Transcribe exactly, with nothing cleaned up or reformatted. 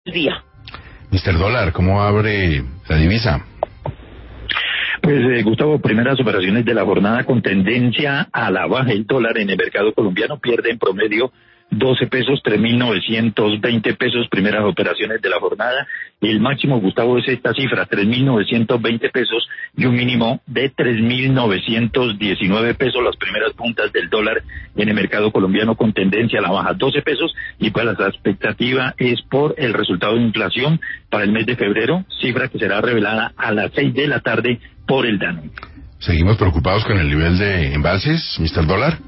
día. mister Dólar, ¿cómo abre la divisa? Pues eh, Gustavo, primeras operaciones de la jornada con tendencia a la baja. El dólar en el mercado colombiano pierde en promedio doce pesos, tres mil novecientos veinte pesos, primeras operaciones de la jornada. El máximo, Gustavo, es esta cifra, tres mil novecientos veinte pesos, y un mínimo de tres mil novecientos diecinueve pesos, las primeras puntas del dólar en el mercado colombiano con tendencia a la baja, doce pesos, y pues la expectativa es por el resultado de inflación para el mes de febrero, cifra que será revelada a las seis de la tarde por el DANE. ¿Seguimos preocupados con el nivel de embalses, mister Dólar?